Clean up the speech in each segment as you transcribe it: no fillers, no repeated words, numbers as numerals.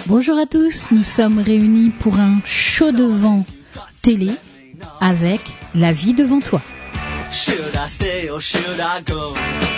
Bonjour à tous, nous sommes réunis pour un show de vent télé avec La vie devant toi. Should I stay or should I go?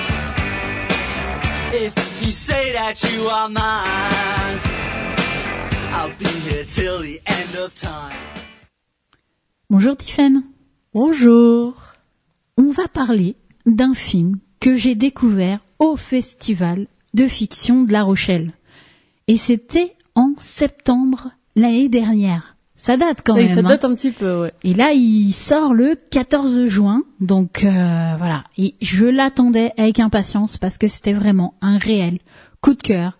If you say that you are mine, I'll be here till the end of time. Bonjour Tiffaine. Bonjour. On va parler d'un film que j'ai découvert au Festival de fiction de La Rochelle. Et c'était en septembre l'année dernière. Ça date quand même. Ça date un petit peu, ouais. Et là, il sort le 14 juin. Donc voilà. Et je l'attendais avec impatience parce que c'était vraiment un réel coup de cœur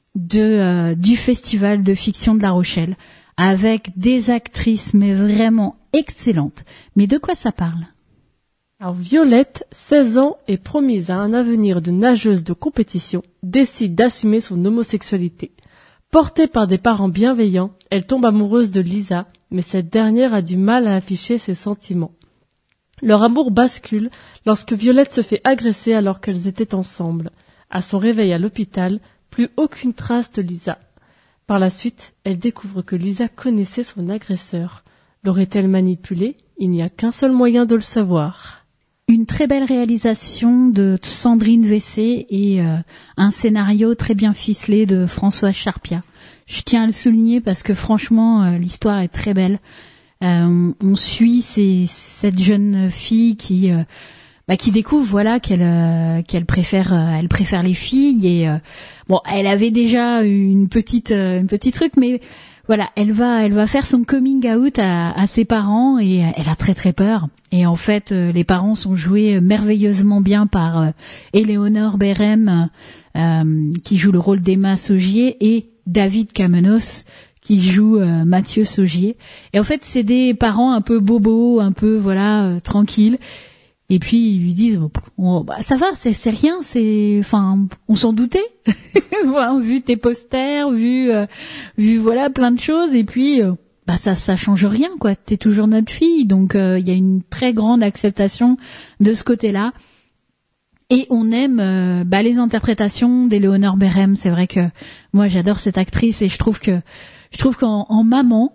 du Festival de fiction de La Rochelle. Avec des actrices, mais vraiment excellentes. Mais de quoi ça parle ? Alors Violette, 16 ans et promise à un avenir de nageuse de compétition, décide d'assumer son homosexualité. Portée par des parents bienveillants, elle tombe amoureuse de Lisa, mais cette dernière a du mal à afficher ses sentiments. Leur amour bascule lorsque Violette se fait agresser alors qu'elles étaient ensemble. À son réveil à l'hôpital, plus aucune trace de Lisa. Par la suite, elle découvre que Lisa connaissait son agresseur. L'aurait-elle manipulé ? Il n'y a qu'un seul moyen de le savoir. Une très belle réalisation de Sandrine Vessé et un scénario très bien ficelé de Françoise Charpia. Je tiens à le souligner parce que franchement, l'histoire est très belle. On suit cette jeune fille qui découvre voilà qu'elle préfère les filles et elle avait déjà une petite truc, mais voilà, elle va faire son coming out à ses parents et elle a très très peur. Et en fait, les parents sont joués merveilleusement bien par Éléonore Bérem, qui joue le rôle d'Emma Saugier, et David Kamenos, qui joue Mathieu Saugier. Et en fait, c'est des parents un peu bobos, un peu tranquilles. Et puis ils lui disent ça va, c'est rien, on s'en doutait. Voilà, vu tes posters, vu voilà plein de choses, et puis ça change rien quoi, t'es toujours notre fille. Donc il y a une très grande acceptation de ce côté-là. Et on aime les interprétations d'Éléonore Bérem. C'est vrai que moi j'adore cette actrice et je trouve qu'en maman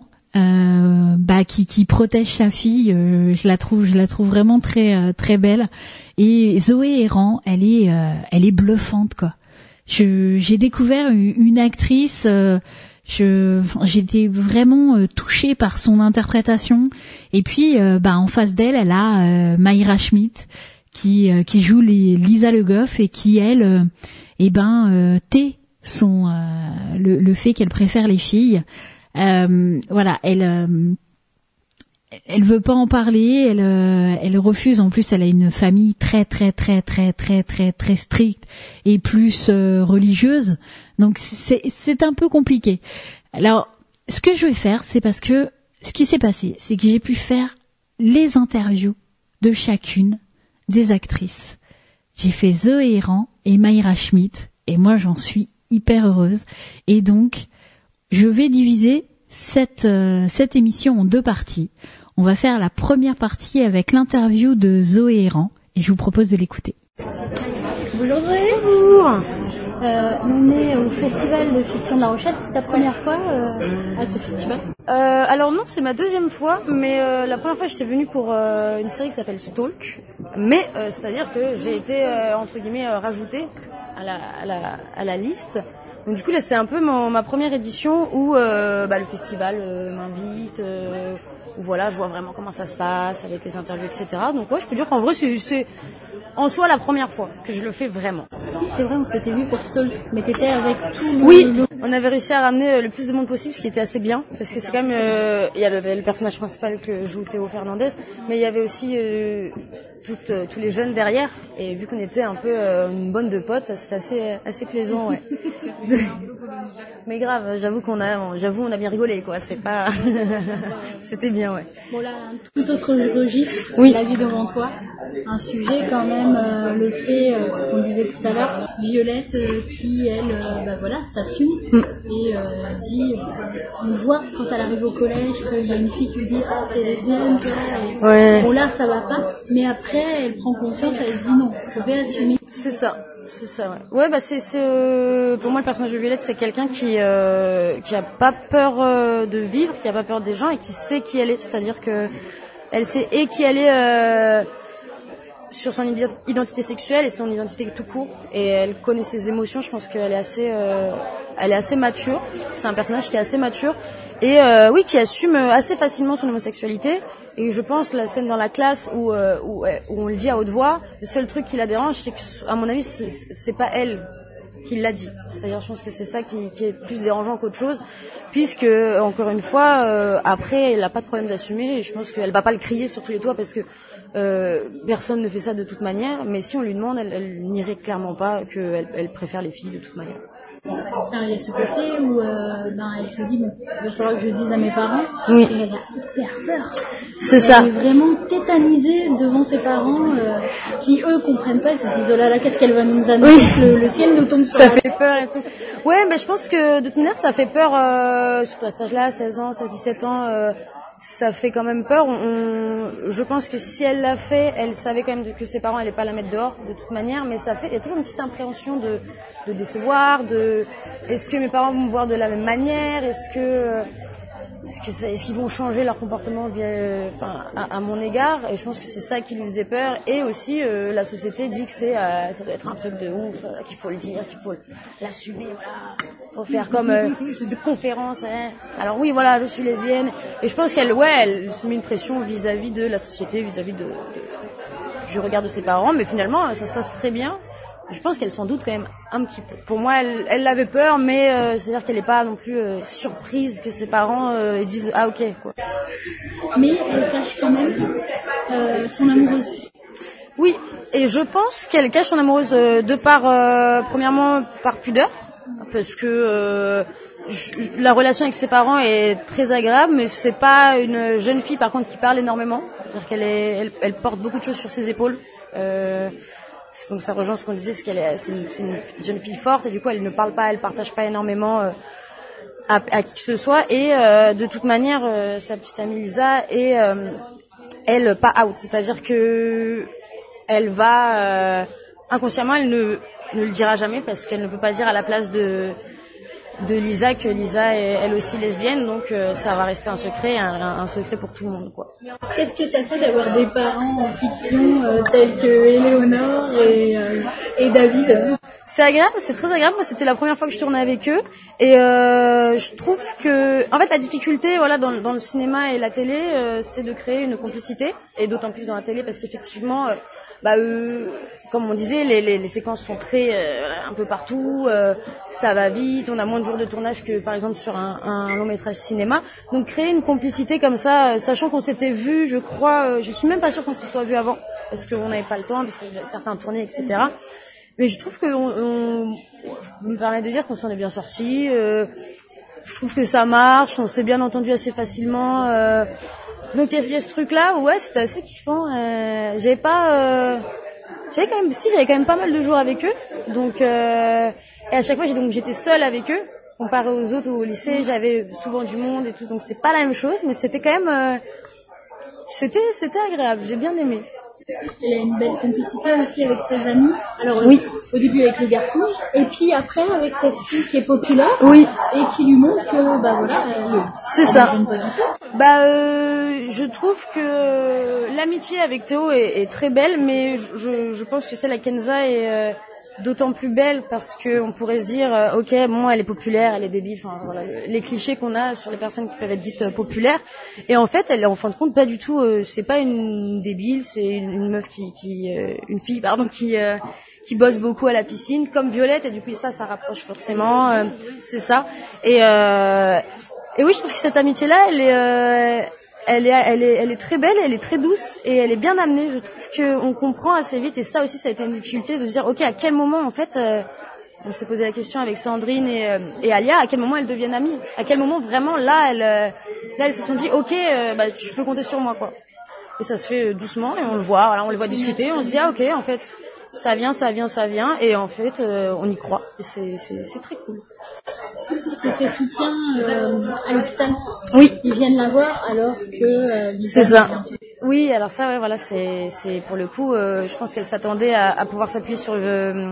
qui protège sa fille, je la trouve vraiment très très belle. Et Zoé Héran, elle est bluffante quoi. J'ai découvert une actrice, j'étais vraiment touchée par son interprétation. Et puis en face d'elle, elle a Mayra Schmidt qui joue Lisa Le Goff et qui elle tait le fait qu'elle préfère les filles. Elle veut pas en parler, elle refuse. En plus, elle a une famille très très très très très très très stricte et plus religieuse. Donc c'est un peu compliqué. Alors, ce que je vais faire, c'est parce que ce qui s'est passé, c'est que j'ai pu faire les interviews de chacune des actrices. J'ai fait Zoé Héran et Mayra Schmidt et moi j'en suis hyper heureuse. Et donc je vais diviser cette émission en deux parties. On va faire la première partie avec l'interview de Zoé Héran et je vous propose de l'écouter. Bonjour Zoé. Bonjour. On est au Festival de fiction de La Rochelle. C'est ta première fois à ce festival ? Alors non, c'est ma deuxième fois, mais la première fois j'étais venue pour une série qui s'appelle Stalk. Mais c'est-à-dire que j'ai été entre guillemets rajoutée à la liste. Donc du coup là c'est un peu ma première édition où le festival m'invite, où voilà je vois vraiment comment ça se passe avec les interviews etc. Donc ouais je peux dire qu'en vrai c'est en soi la première fois que je le fais vraiment. C'est vrai, on s'était vu pour Stalk, mais t'étais avec tout on avait réussi à ramener le plus de monde possible, ce qui était assez bien, parce que c'est quand même il y a le personnage principal que joue Théo Fernandez, mais il y avait aussi tous les jeunes derrière, et vu qu'on était un peu une bande de potes, c'était assez plaisant, ouais. Mais grave, j'avoue on a bien rigolé quoi, c'est pas c'était bien, ouais. Bon là, un tout autre registre, oui. La vie devant toi, un sujet quand même, le fait, ce qu'on disait tout à l'heure, Violette qui elle s'assume et dit, on voit quand elle arrive au collège qu'il y a une fille qui lui dit t'es lesbienne, ouais. Bon là ça va pas, mais après elle prend conscience, elle dit non, je vais assumer. C'est ça. C'est ça, ouais. Ouais, bah c'est pour moi le personnage de Violette, c'est quelqu'un qui a pas peur de vivre, qui a pas peur des gens et qui sait qui elle est. C'est-à-dire que elle sait et qui elle est sur son identité sexuelle et son identité tout court, et elle connaît ses émotions. Je pense qu'elle est assez mature. Je trouve que c'est un personnage qui est assez mature et oui, qui assume assez facilement son homosexualité. Et je pense la scène dans la classe où on le dit à haute voix, le seul truc qui la dérange, c'est que, à mon avis, c'est pas elle qui l'a dit. C'est-à-dire, je pense que c'est ça qui est plus dérangeant qu'autre chose, puisque, encore une fois, après, elle a pas de problème d'assumer, et je pense qu'elle va pas le crier sur tous les toits parce que personne ne fait ça de toute manière, mais si on lui demande, elle nierait clairement pas qu'elle préfère les filles de toute manière. Enfin, il y a ce côté où elle se dit, bon, il va falloir que je dise à mes parents, Oui. Et elle a hyper peur. C'est ça. Elle est vraiment tétanisée devant ses parents qui, eux, comprennent pas, ils se disent, oh là là, qu'est-ce qu'elle va nous annoncer, Oui. le ciel nous tombe sur Ça la fait peur et tout. Ouais, mais je pense que de toute manière, ça fait peur, surtout à cet âge-là, 16 ans, 16-17 ans, ça fait quand même peur. Je pense que si elle l'a fait, elle savait quand même que ses parents allaient pas la mettre dehors de toute manière, mais il y a toujours une petite appréhension de décevoir, est-ce que mes parents vont me voir de la même manière, est-ce qu'ils vont changer leur comportement à mon égard, et je pense que c'est ça qui lui faisait peur. Et aussi la société dit que ça doit être un truc de ouf, qu'il faut le dire, qu'il faut l'assumer, voilà. Faut faire comme une espèce de conférence, hein. Alors oui, voilà, je suis lesbienne, et je pense qu'elle se met une pression vis-à-vis de la société, vis-à-vis du regard de ses parents, mais finalement ça se passe très bien. Je pense qu'elle s'en doute quand même un petit peu. Pour moi, elle avait peur, mais c'est-à-dire qu'elle n'est pas non plus surprise que ses parents disent ah ok quoi. Mais elle cache quand même son amoureuse. Oui, et je pense qu'elle cache son amoureuse premièrement par pudeur, parce que la relation avec ses parents est très agréable, mais c'est pas une jeune fille par contre qui parle énormément. C'est-à-dire elle porte beaucoup de choses sur ses épaules. Donc ça rejoint ce qu'on disait, c'est une jeune fille forte, et du coup elle ne parle pas, elle partage pas énormément à qui que ce soit, et de toute manière sa petite amie Lisa est elle pas out, c'est-à-dire que elle va inconsciemment, elle ne le dira jamais parce qu'elle ne peut pas dire à la place de Lisa que Lisa est elle aussi lesbienne, donc ça va rester un secret, un secret pour tout le monde, quoi. Qu'est-ce que ça fait d'avoir des parents en fiction tels que Éléonore et David? C'est agréable, c'est très agréable. Moi, c'était la première fois que je tournais avec eux, et je trouve que, en fait, la difficulté, voilà, dans le cinéma et la télé, c'est de créer une complicité, et d'autant plus dans la télé parce qu'effectivement, comme on disait, les séquences sont très un peu partout, ça va vite, on a moins de jours de tournage que par exemple sur un long métrage cinéma. Donc créer une complicité comme ça, sachant qu'on s'était vu, je crois, je suis même pas sûre qu'on se soit vu avant, parce qu'on n'avait pas le temps, parce que certains tournaient, etc. Mais je trouve que je me permets de dire qu'on s'en est bien sortis. Je trouve que ça marche, on s'est bien entendu assez facilement. Donc il y a ce truc-là, ouais, c'était assez kiffant. J'avais quand même pas mal de jours avec eux. Donc et à chaque fois j'étais seule avec eux, comparé aux autres au lycée, j'avais souvent du monde et tout. Donc c'est pas la même chose, mais c'était quand même c'était agréable, j'ai bien aimé. Elle a une belle complicité aussi avec ses amis. Alors oui, au début avec le garçon, et puis après avec cette fille qui est populaire, oui, et qui lui montre que voilà, c'est ça. Je trouve que l'amitié avec Théo est très belle, mais je pense que celle à Kenza est d'autant plus belle parce que on pourrait se dire ok, bon, elle est populaire, elle est débile, enfin voilà, les clichés qu'on a sur les personnes qui peuvent être dites populaires, et en fait elle est en fin de compte pas du tout, c'est pas une débile, c'est une meuf une fille qui bosse beaucoup à la piscine comme Violette, et du coup ça rapproche forcément, c'est ça, et oui, je trouve que cette amitié là elle est très belle, elle est très douce, et elle est bien amenée. Je trouve qu'on comprend assez vite, et ça aussi, ça a été une difficulté de se dire, ok, à quel moment, en fait, on s'est posé la question avec Sandrine et Alia, à quel moment elles deviennent amies, à quel moment vraiment là elles se sont dit, ok, je peux compter sur moi, quoi. Et ça se fait doucement, et on le voit, voilà, on les voit discuter, on se dit, ah ok, en fait, ça vient, et en fait, on y croit, et c'est très cool. C'est ses soutiens à l'hôpital. Oui. Ils viennent la voir alors que c'est ça. Oui, alors ça, ouais, voilà, c'est pour le coup, je pense qu'elle s'attendait à pouvoir s'appuyer sur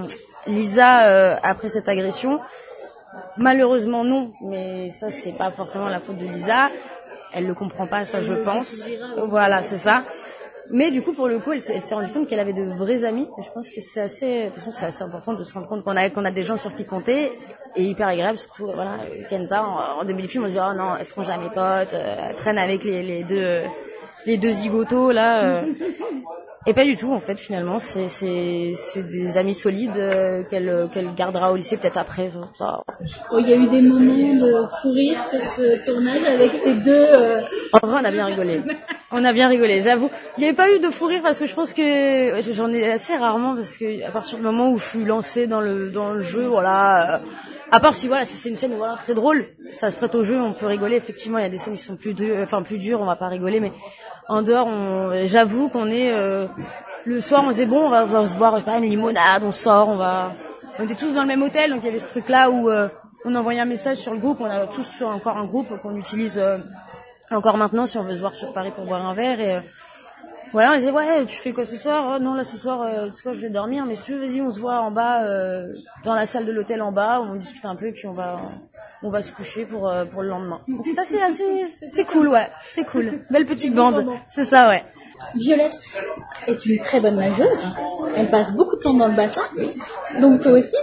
Lisa, après cette agression, malheureusement non, mais ça c'est pas forcément la faute de Lisa. Elle le comprend pas, ça je pense. Voilà, c'est ça. Mais du coup, pour le coup, elle s'est rendue compte qu'elle avait de vrais amis. Et je pense que c'est assez, de toute façon, c'est assez important de se rendre compte qu'on a des gens sur qui compter. Et hyper agréable, surtout, voilà, Kenza, en début du film, on se dit, oh non, elle se range à mes potes, elle traîne avec les deux zigotos, là. Et pas du tout, en fait, finalement, c'est des amis solides qu'elle gardera au lycée peut-être après. Ça. Oh, il y a eu des moments de fou rire sur ce tournage avec ces deux. En vrai, on a bien rigolé. On a bien rigolé, j'avoue. Il n'y avait pas eu de fou rire parce que je pense que j'en ai assez rarement parce que à partir du moment où je suis lancée dans le jeu, voilà. À part si voilà, si c'est une scène voilà très drôle, ça se prête au jeu, on peut rigoler. Effectivement, il y a des scènes qui sont plus dures, on va pas rigoler, mais en dehors, j'avoue qu'on est le soir, on disait bon, on va se boire une limonade, on sort, on était tous dans le même hôtel, donc il y avait ce truc-là où on envoyait un message sur le groupe, on a tous encore un groupe qu'on utilise encore maintenant si on veut se voir sur Paris pour boire un verre et voilà, on disait ouais, tu fais quoi ce soir? Oh, non, là ce soir je vais dormir, mais si tu veux, vas-y, on se voit en bas dans la salle de l'hôtel en bas, on discute un peu et puis on va se coucher pour le lendemain. Donc c'est c'est cool, ouais, c'est cool. Belle petite bande, c'est ça, ouais. Violette est une très bonne nageuse. Elle passe beaucoup de temps dans le bassin. Donc toi aussi.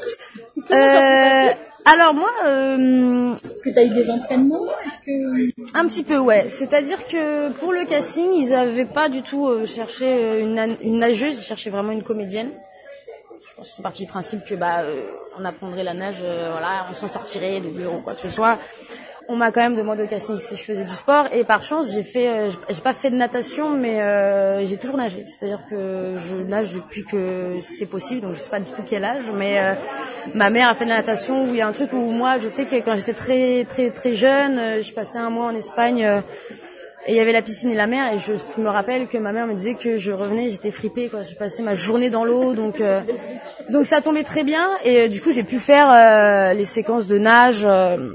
Alors moi, est-ce que tu as eu des entraînements? Un petit peu, ouais. C'est-à-dire que pour le casting, ils avaient pas du tout cherché une nageuse, ils cherchaient vraiment une comédienne. Je pense qu'ils sont partis du principe que on apprendrait la nage, voilà, on s'en sortirait de bureau ou quoi que ce soit. On m'a quand même demandé au casting si je faisais du sport et par chance j'ai pas fait de natation mais j'ai toujours nagé, c'est-à-dire que je nage depuis que c'est possible, donc je sais pas du tout quel âge, mais ma mère a fait de la natation où il y a un truc où moi je sais que quand j'étais très très très jeune, je passais un mois en Espagne et il y avait la piscine et la mer et je me rappelle que ma mère me disait que je revenais, j'étais fripée quoi, je passais ma journée dans l'eau donc ça tombait très bien et du coup j'ai pu faire les séquences de nage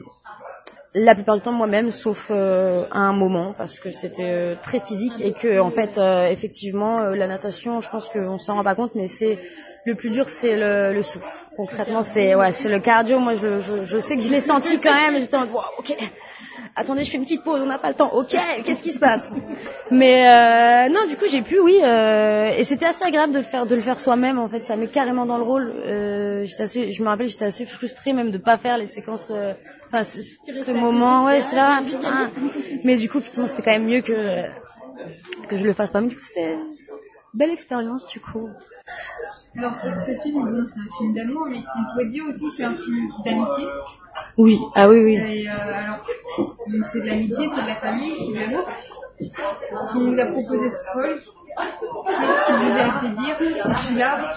la plupart du temps moi-même, sauf à un moment, parce que c'était très physique et que en fait, effectivement, la natation, je pense qu'on s'en rend pas compte, mais c'est le plus dur, c'est le souffle. Concrètement, c'est le cardio. Moi, je sais que je l'ai senti quand même. Et j'étais en mode, wow, ok. Attendez, je fais une petite pause, on n'a pas le temps. Ok, qu'est-ce qui se passe? Mais non, du coup, j'ai pu, oui. Et c'était assez agréable de le faire soi-même. En fait, ça met carrément dans le rôle. Je me rappelle, j'étais assez frustrée même de pas faire les séquences. Ce moment, ouais, j'étais là, putain. Mais du coup, effectivement, c'était quand même mieux que je le fasse pas. Mais du coup, c'était une belle expérience, du coup. Alors, ce film, c'est un film d'amour, mais on pourrait dire aussi que c'est un film d'amitié. Oui, ah oui. Et alors, donc c'est de l'amitié, c'est de la famille, c'est de l'amour. On nous a proposé ce rôle. Qu'est-ce qui vous a fait dire c'est celui-là?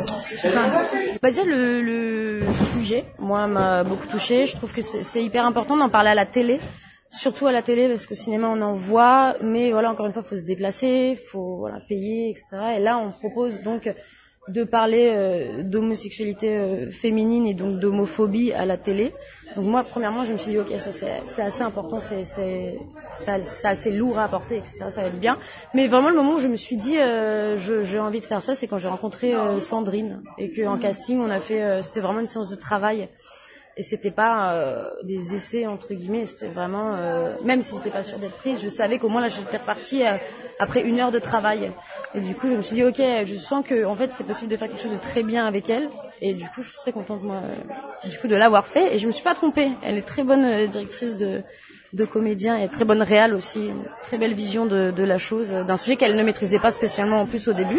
Déjà le sujet, moi, m'a beaucoup touchée. Je trouve que c'est hyper important d'en parler à la télé. Surtout à la télé, parce que au cinéma, on en voit. Mais voilà, encore une fois, faut se déplacer, faut payer, etc. Et là, on propose donc de parler d'homosexualité féminine et donc d'homophobie à la télé. Donc moi, premièrement, je me suis dit, ok, ça c'est assez important, c'est assez lourd à apporter, etc. Ça va être bien. Mais vraiment, le moment où je me suis dit, j'ai envie de faire ça, c'est quand j'ai rencontré Sandrine et qu'en casting, on a fait, c'était vraiment une séance de travail. Et c'était pas des essais entre guillemets, c'était vraiment même si j'étais pas sûre d'être prise, je savais qu'au moins là j'étais repartie après 1 heure de travail. Et du coup je me suis dit ok, je sens que en fait c'est possible de faire quelque chose de très bien avec elle. Et du coup je suis très contente moi du coup de l'avoir fait et je me suis pas trompée. Elle est très bonne directrice de comédien et très bonne réal aussi, une très belle vision de la chose, d'un sujet qu'elle ne maîtrisait pas spécialement en plus au début.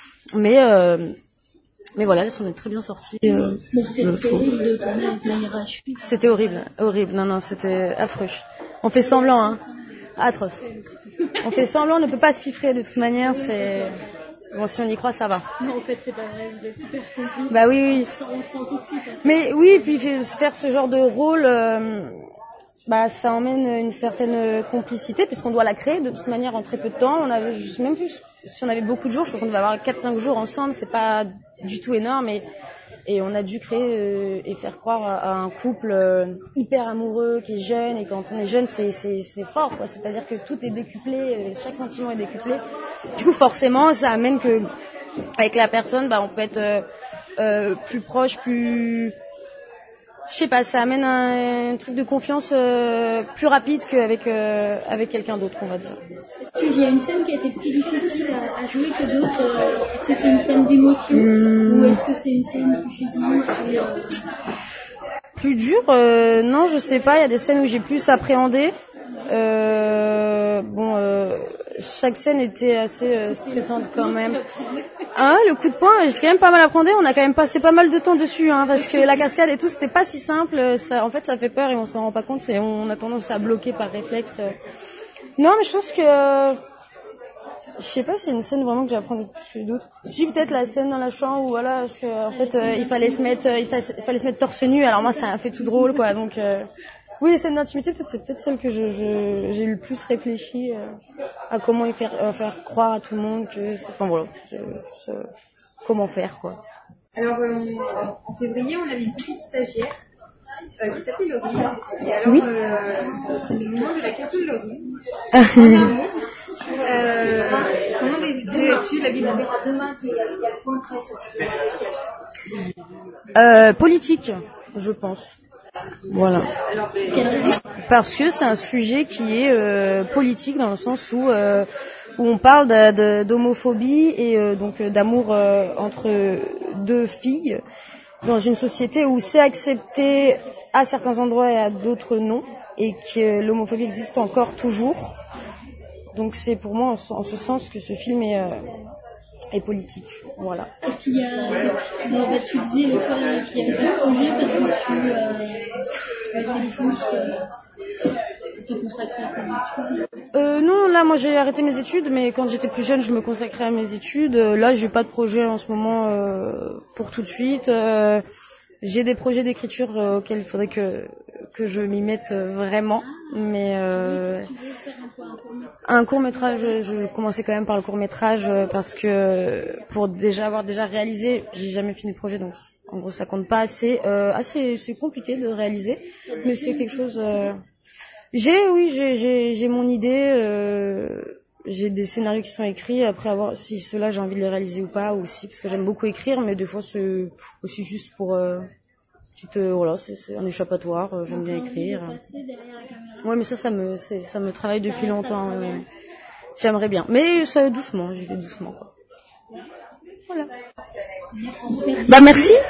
Mais voilà, elles s'en est très bien sorties. C'était horrible de tourner avec la hiérarchie. C'était horrible. Non, c'était affreux. On fait semblant, hein. Atroce. On fait semblant, on ne peut pas se piffrer de toute manière, c'est... Bon, si on y croit, ça va. Non, en fait, c'est pas vrai, vous êtes super complices. Bah oui. On sent tout de suite. Hein. Mais oui, puis faire ce genre de rôle, ça emmène une certaine complicité, puisqu'on doit la créer de toute manière en très peu de temps. On avait, je sais même plus, si on avait beaucoup de jours, je crois qu'on devait avoir 4-5 jours ensemble, c'est pas du tout énorme et on a dû créer et faire croire à un couple hyper amoureux qui est jeune, et quand on est jeune c'est fort quoi, c'est-à-dire que tout est décuplé, chaque sentiment est décuplé. Du coup forcément ça amène que avec la personne, on peut être plus proche, plus... Je sais pas, ça amène un truc de confiance plus rapide qu'avec avec quelqu'un d'autre, on va dire. Est-ce qu'il y a une scène qui a été plus difficile à jouer que d'autres? Est-ce que c'est une scène d'émotion ou est-ce que c'est une scène plus physique? Plus dur, non, je sais pas. Il y a des scènes où j'ai plus appréhendé. Chaque scène était assez stressante quand même. Le coup de poing, j'ai quand même pas mal appréhendé. On a quand même passé pas mal de temps dessus, parce que la cascade et tout, c'était pas si simple. Ça, en fait, ça fait peur et on s'en rend pas compte. On a tendance à bloquer par réflexe. Non, mais je pense que je sais pas, c'est une scène vraiment que j'apprends plus que d'autres. Si, peut-être la scène dans la chambre où voilà, parce que en fait, il fallait se mettre torse nu. Alors moi, ça a fait tout drôle, quoi. Donc oui, les scènes d'intimité, c'est peut-être celle que j'ai le plus réfléchi à comment faire croire à tout le monde que, comment faire, quoi. Alors, en février, on avait une petite stagiaire qui s'appelle Laurie. Et alors, oui. C'est le moment de la question de Laurie. En un mot, pendant des études, la vie politique, je pense. Voilà. Parce que c'est un sujet qui est politique dans le sens où on parle d'homophobie et donc d'amour entre deux filles dans une société où c'est accepté à certains endroits et à d'autres non, et que l'homophobie existe encore toujours. Donc c'est pour moi en ce sens que ce film est politique. Voilà. Est-ce qu'il y a, tu disais l'autre fois qu'il y avait des projets parce que tu te consacrais à tes études? Non, là moi j'ai arrêté mes études, mais quand j'étais plus jeune je me consacrais à mes études. Là j'ai pas de projet en ce moment pour tout de suite. J'ai des projets d'écriture auxquels il faudrait que je m'y mette vraiment, mais un court-métrage, je commençais quand même par le court-métrage parce que pour avoir déjà réalisé, j'ai jamais fini le projet, donc en gros ça compte pas assez. C'est compliqué de réaliser, mais c'est quelque chose. J'ai mon idée. J'ai des scénarios qui sont écrits. Après, à voir si ceux-là j'ai envie de les réaliser ou pas, aussi parce que j'aime beaucoup écrire, mais des fois c'est aussi juste pour c'est un échappatoire. J'aime bien écrire. Ouais, mais ça me travaille depuis longtemps. J'aimerais bien, mais ça doucement. J'y vais doucement, quoi. Voilà. Merci.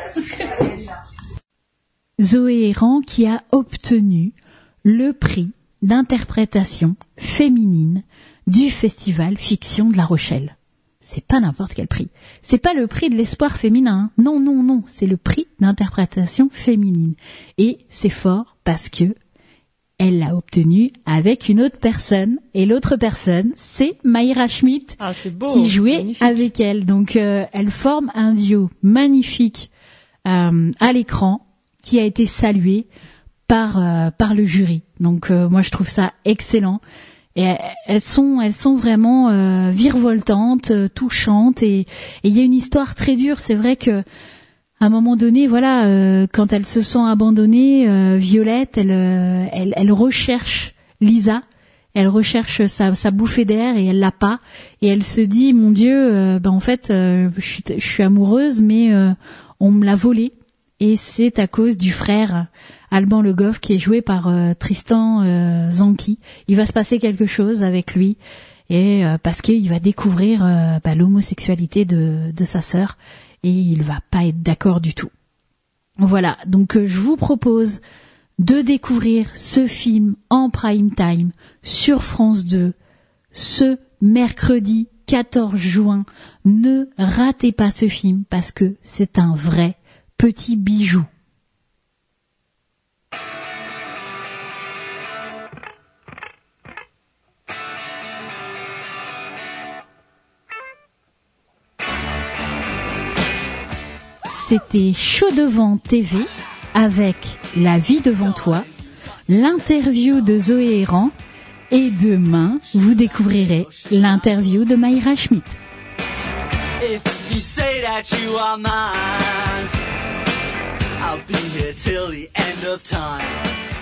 Zoé Héran qui a obtenu le prix d'interprétation féminine du Festival Fiction de La Rochelle. C'est pas n'importe quel prix. C'est pas le prix de l'espoir féminin. Non, non, non. C'est le prix d'interprétation féminine. Et c'est fort parce que elle l'a obtenu avec une autre personne. Et l'autre personne, c'est Mayra Schmidt qui jouait magnifique avec elle. Donc, elle forme un duo magnifique à l'écran qui a été salué par le jury. Donc, moi, je trouve ça excellent. Et elles sont vraiment virevoltantes, touchantes, et il y a une histoire très dure. C'est vrai que à un moment donné, voilà, quand elle se sent abandonnée, Violette, elle recherche Lisa, elle recherche sa bouffée d'air et elle l'a pas, et elle se dit mon Dieu, en fait, je suis amoureuse, mais on me l'a volée, et c'est à cause du frère Alban Le Goff qui est joué par Tristan Zanchi. Il va se passer quelque chose avec lui, et parce qu'il va découvrir l'homosexualité de sa sœur, et il va pas être d'accord du tout. Voilà, donc je vous propose de découvrir ce film en prime time sur France 2 ce mercredi 14 juin. Ne ratez pas ce film parce que c'est un vrai petit bijou. C'était Chaud Devant TV avec La vie devant toi, l'interview de Zoé Héran, et demain, vous découvrirez l'interview de Mayra Schmidt. If you say that you are mine, I'll be here till the end of time.